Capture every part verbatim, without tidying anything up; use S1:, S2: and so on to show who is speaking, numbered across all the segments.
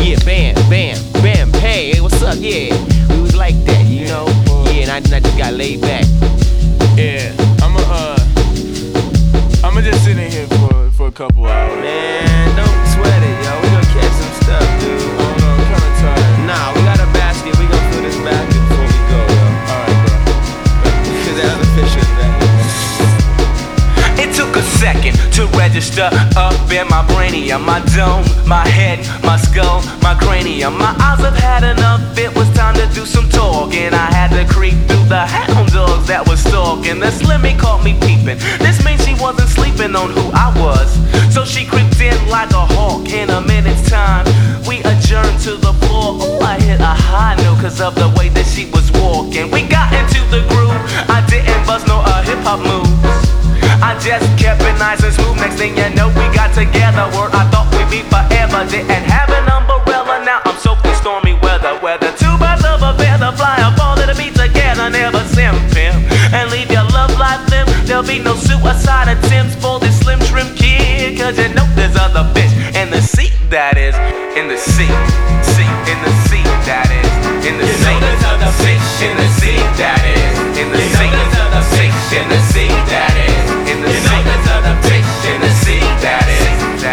S1: Yeah, bam, bam, bam, hey, hey, what's up? Yeah, we was like that, you know? Yeah, and I, and I just got laid back.
S2: Yeah, I'ma uh, I'ma just sit in here for for a couple hours.
S1: Man, don't sweat it, yo. We gonna catch some stuff, dude.
S2: I don't know, I'm kinda tired.
S1: Nah, we got a basket. We gonna fill this basket before we go, yo.
S2: Alright, bro.
S1: Cause that other fish is back.
S3: It took a second to register up in my brainium, my dome, my head, my skull, my cranium. My eyes have had enough, it was time to do some talking. I had to creep through the hound dogs that was stalking. The Slimmy caught me peeping. This means she wasn't sleeping on who I was. So she creeped in like a hawk. In a minute's time, we adjourned to the floor. Ooh, I hit a high note cause of the way that she was walking. We got into the groove, I didn't bust no uh, hip-hop moves. I just kept it nice and smooth. Next thing you know, we got together. Word, I thought we'd be forever. Didn't have an umbrella, now I'm soaked in stormy weather. Whether two birds of a feather fly or fall to the beat together. Never simp him and leave your love life limp. There'll be no suicide attempts for this slim trim kid. Cause you know there's other fish in the sea, that is. In the sea, sea, in the sea, that is. In the sea, there's other fish in the sea, that is. In the sea, there's other fish in the sea, that is. In the sea, there's other fish in the sea, that is.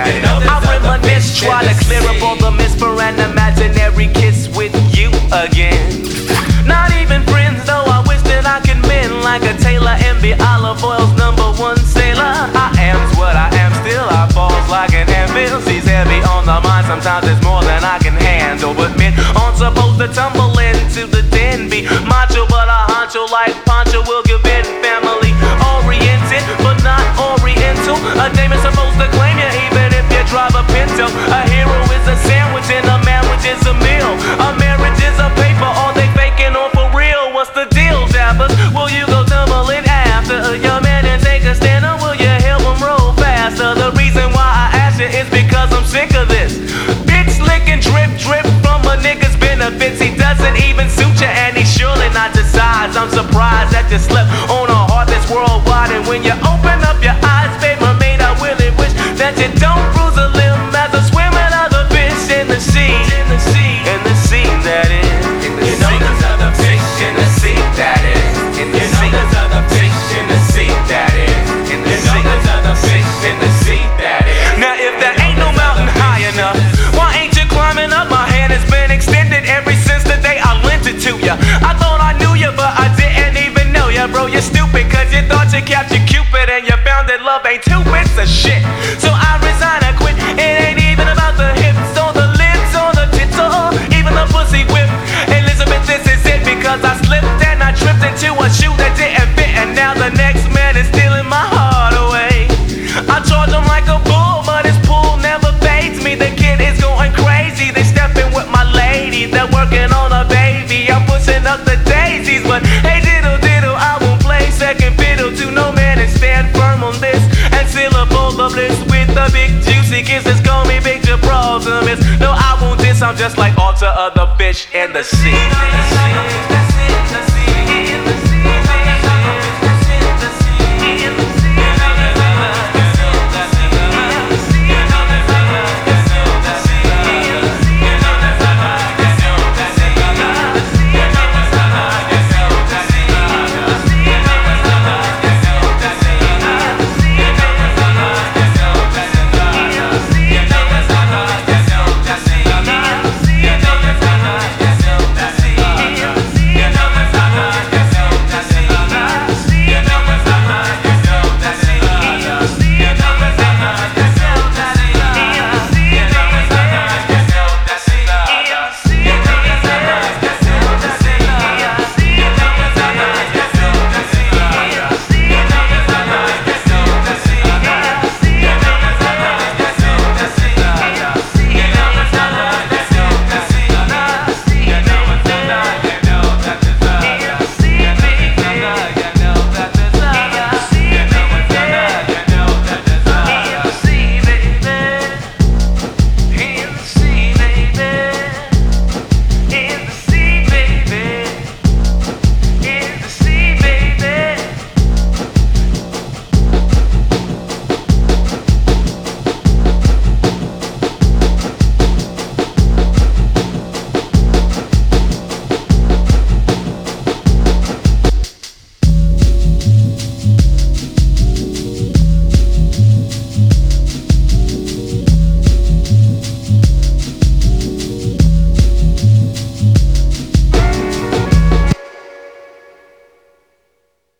S3: I reminisce, try to clear up all the myths for an imaginary kiss with you again. Not even friends, though I wish that I could mend like a Taylor and be Olive Oil's number one sailor. I am's what I am, still I falls like an anvil. She's heavy on the mind, sometimes it's more than I can handle. But men aren't supposed to tumble into the den. Be macho, but a honcho like Pancho will give in. Family oriented, but not oriental. A name is supposed to claim you even if you drive a Pinto. A hero is a sandwich and a marriage is a meal. A marriage is a paper, are they faking or for real? What's the deal, Jabbers? Will you go tumbling after your man and take a stand, or will you help him roll faster? The reason why I ask you is because I'm sick of this. Bitch licking drip drip from a nigga's benefits. He doesn't even suit you and he's surely not the size. I'm surprised that you slept on a heart that's worldwide. And when you open up your eyes, babe, mermaid, I really wish that you don't bruise a limb as a swimming other fish in the sea. In the sea, in the sea, that is. In the you sea. Know there's other fish in the sea, that is. In the you sea, know there's other fish in the sea, that is. In the you sea, know there's other fish in the sea, that is. Now if there ain't no mountain high enough, why ain't you climbing up? My hand has been extended ever since the day I lent it to ya. I thought I knew ya, but I didn't even know ya. Bro, you're stupid cause you thought you captured Cupid and you found that love ain't two bits of shit. So I resign, I quit. It ain't even about the hips or the lips or the tits or even the pussy whip. Elizabeth, this is it because I slipped and I tripped into a shoe that didn't fit. And now the next man is stealing my heart away. I charge him like a bull, but his pull never fades me. The kid is going crazy. They stepping with my lady. They're working on a baby. I'm pushing up the daisies, but hey diddle diddle, I won't play second fiddle to no man and stand firm on this and seal up all the bliss with the big juicy kisses. Call me Big Gibraltar. No, I won't diss. I'm just like all the other fish in the sea.